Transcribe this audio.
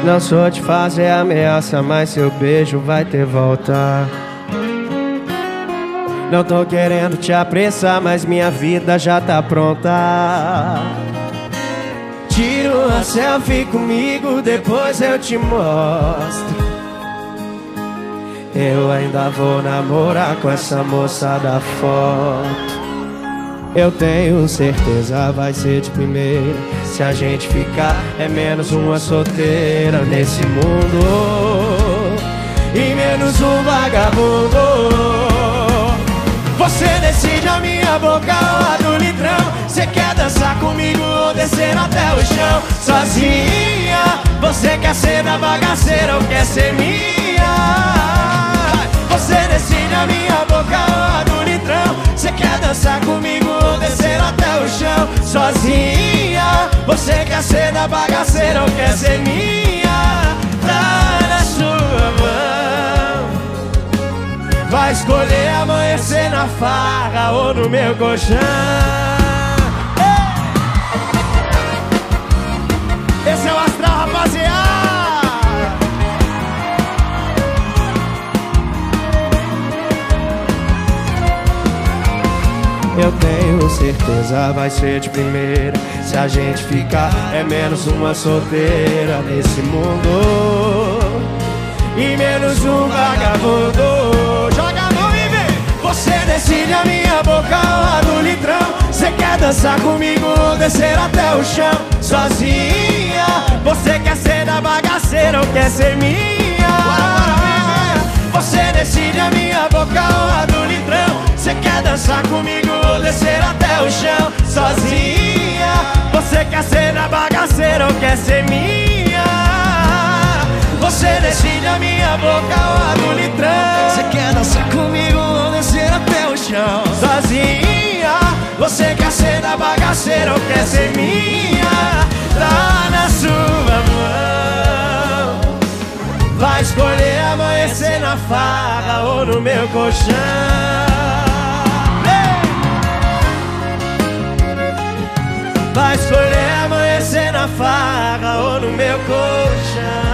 Não sou de fazer ameaça, mas seu beijo vai ter volta. Não tô querendo te apressar, mas minha vida já tá pronta. Tira uma selfie comigo, depois eu te mostro. Eu ainda vou namorar com essa moça da foto. Eu tenho certeza vai ser de primeira. Se a gente ficar é menos uma solteira nesse mundo e menos um vagabundo. Você decide a minha boca ou a do litrão. Você quer dançar comigo ou descer até o chão? Sozinha, você quer ser da bagaceira ou quer ser minha? Você decide a minha boca ou a do litrão. Você quer dançar comigo ou descer até o chão? Sozinha, você quer ser da bagaceira ou quer ser minha? Tá na sua mão. Vai escolher amanhecer na farra ou no meu colchão. Esse é o astral, rapaziada. Eu tenho certeza vai ser de primeira. Se a gente ficar é menos uma solteira nesse mundo e menos um vagabundo. Joga a mão e vem. Você decide a minha boca ou a do litrão. Você quer dançar comigo ou descer até o chão? Sozinha, você quer ser da bagaceira ou quer ser minha? Você decide a minha boca ou a do litrão. Você quer dançar comigo ou descer até o chão? Sozinha, você quer ser da bagaceira ou quer ser minha? Você decide a minha boca ou a do litrão. Você quer dançar comigo ou descer até o chão? Sozinha, você quer ser da bagaceira ou quer ser minha? Tá na sua mão. Vai escolher amanhecer na farra ou no meu colchão. Vai escolher amanhecer na farra ou no meu colchão.